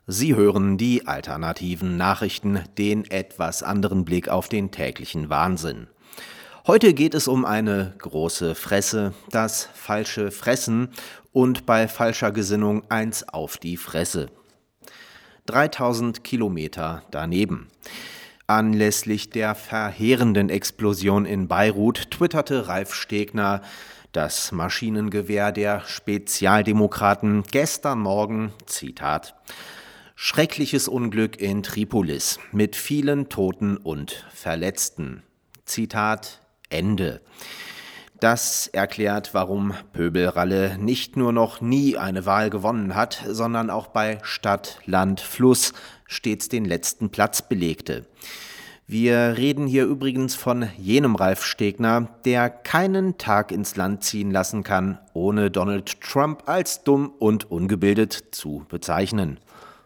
Sie hören die alternativen Nachrichten, den etwas anderen Blick auf den täglichen Wahnsinn. Heute geht es um eine große Fresse, das falsche Fressen und bei falscher Gesinnung eins auf die Fresse. 3000 Kilometer daneben. Anlässlich der verheerenden Explosion in Beirut twitterte Ralf Stegner, das Maschinengewehr der Spezialdemokraten, gestern Morgen, Zitat: Schreckliches Unglück in Tripolis mit vielen Toten und Verletzten. Zitat Ende. Das erklärt, warum Pöbel-Ralle nicht nur noch nie eine Wahl gewonnen hat, sondern auch bei Stadt, Land, Fluss stets den letzten Platz belegte. Wir reden hier übrigens von jenem Ralf Stegner, der keinen Tag ins Land ziehen lassen kann, ohne Donald Trump als dumm und ungebildet zu bezeichnen.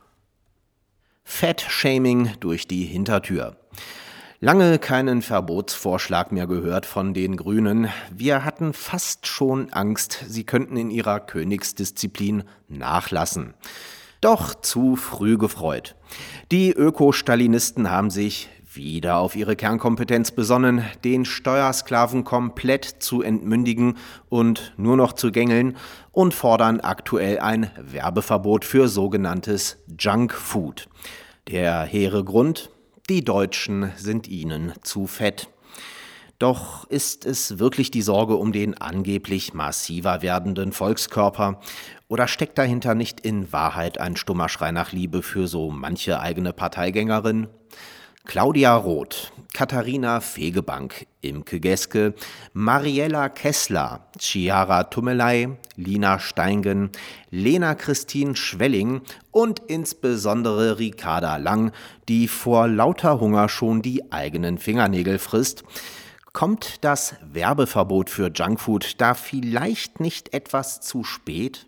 Fat-Shaming durch die Hintertür. Lange keinen Verbotsvorschlag mehr gehört von den Grünen. Wir hatten fast schon Angst, sie könnten in ihrer Königsdisziplin nachlassen. Doch zu früh gefreut. Die Ökostalinisten haben sich wieder auf ihre Kernkompetenz besonnen, den Steuersklaven komplett zu entmündigen und nur noch zu gängeln, und fordern aktuell ein Werbeverbot für sogenanntes Junkfood. Der hehre Grund: Die Deutschen sind ihnen zu fett. Doch ist es wirklich die Sorge um den angeblich massiver werdenden Volkskörper? Oder steckt dahinter nicht in Wahrheit ein stummer Schrei nach Liebe für so manche eigene Parteigängerin? Claudia Roth, Katharina Fegebank, Imke Geske, Mariella Kessler, Chiara Tummeley, Lina Steingen, Lena Christine Schwelling und insbesondere Ricarda Lang, die vor lauter Hunger schon die eigenen Fingernägel frisst. Kommt das Werbeverbot für Junkfood da vielleicht nicht etwas zu spät?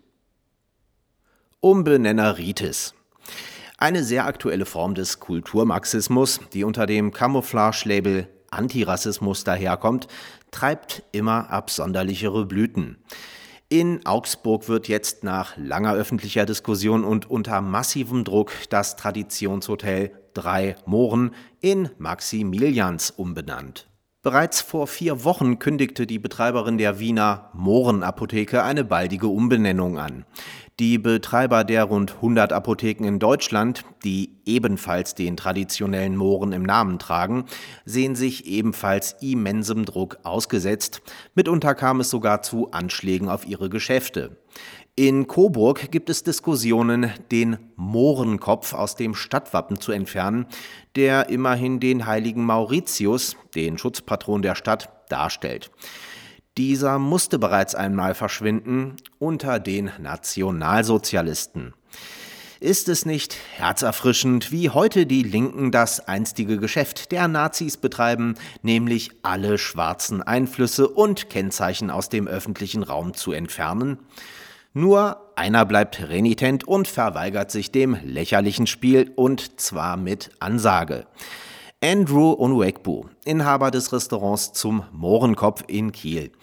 Umbenenneritis. Eine sehr aktuelle Form des Kulturmarxismus, die unter dem Camouflage-Label Antirassismus daherkommt, treibt immer absonderlichere Blüten. In Augsburg wird jetzt nach langer öffentlicher Diskussion und unter massivem Druck das Traditionshotel 3 Mohren in Maximilians umbenannt. Bereits vor 4 Wochen kündigte die Betreiberin der Wiener Mohrenapotheke eine baldige Umbenennung an. Die Betreiber der rund 100 Apotheken in Deutschland, die ebenfalls den traditionellen Mohren im Namen tragen, sehen sich ebenfalls immensem Druck ausgesetzt. Mitunter kam es sogar zu Anschlägen auf ihre Geschäfte. In Coburg gibt es Diskussionen, den Mohrenkopf aus dem Stadtwappen zu entfernen, der immerhin den heiligen Mauritius, den Schutzpatron der Stadt, darstellt. Dieser musste bereits einmal verschwinden unter den Nationalsozialisten. Ist es nicht herzerfrischend, wie heute die Linken das einstige Geschäft der Nazis betreiben, nämlich alle schwarzen Einflüsse und Kennzeichen aus dem öffentlichen Raum zu entfernen? Nur einer bleibt renitent und verweigert sich dem lächerlichen Spiel, und zwar mit Ansage. Andrew Onwegbu, Inhaber des Restaurants Zum Mohrenkopf in Kiel.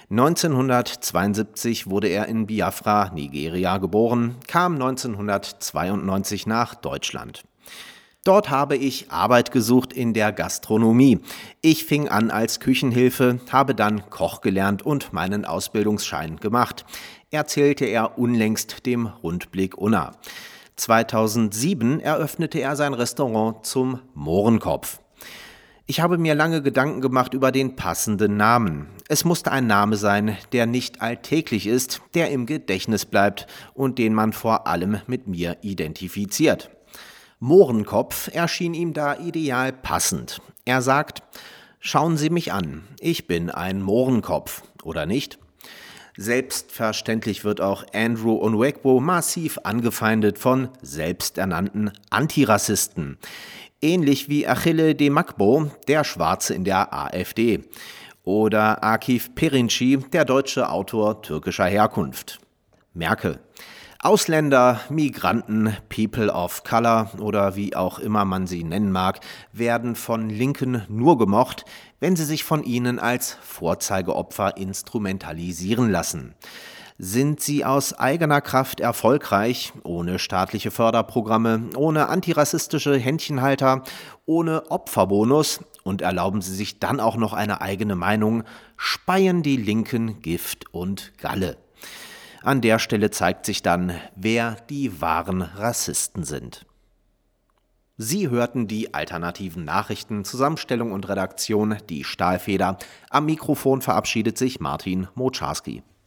1972 wurde er in Biafra, Nigeria, geboren, kam 1992 nach Deutschland. Dort habe ich Arbeit gesucht in der Gastronomie. Ich fing an als Küchenhilfe, habe dann Koch gelernt und meinen Ausbildungsschein gemacht, erzählte er unlängst dem Rundblick Unna. 2007 eröffnete er sein Restaurant Zum Mohrenkopf. Ich habe mir lange Gedanken gemacht über den passenden Namen. Es musste ein Name sein, der nicht alltäglich ist, der im Gedächtnis bleibt und den man vor allem mit mir identifiziert. Mohrenkopf erschien ihm da ideal passend. Er sagt: Schauen Sie mich an, ich bin ein Mohrenkopf, oder nicht? Selbstverständlich wird auch Andrew Onwegbu massiv angefeindet von selbsternannten Antirassisten. Ähnlich wie Achille de Makbo, der Schwarze in der AfD. Oder Akif Perinci, der deutsche Autor türkischer Herkunft. Merke: Ausländer, Migranten, People of Color oder wie auch immer man sie nennen mag, werden von Linken nur gemocht, wenn sie sich von ihnen als Vorzeigeopfer instrumentalisieren lassen. Sind sie aus eigener Kraft erfolgreich, ohne staatliche Förderprogramme, ohne antirassistische Händchenhalter, ohne Opferbonus und erlauben sie sich dann auch noch eine eigene Meinung, speien die Linken Gift und Galle. An der Stelle zeigt sich dann, wer die wahren Rassisten sind. Sie hörten die alternativen Nachrichten, Zusammenstellung und Redaktion, die Stahlfeder. Am Mikrofon verabschiedet sich Martin Moczarski.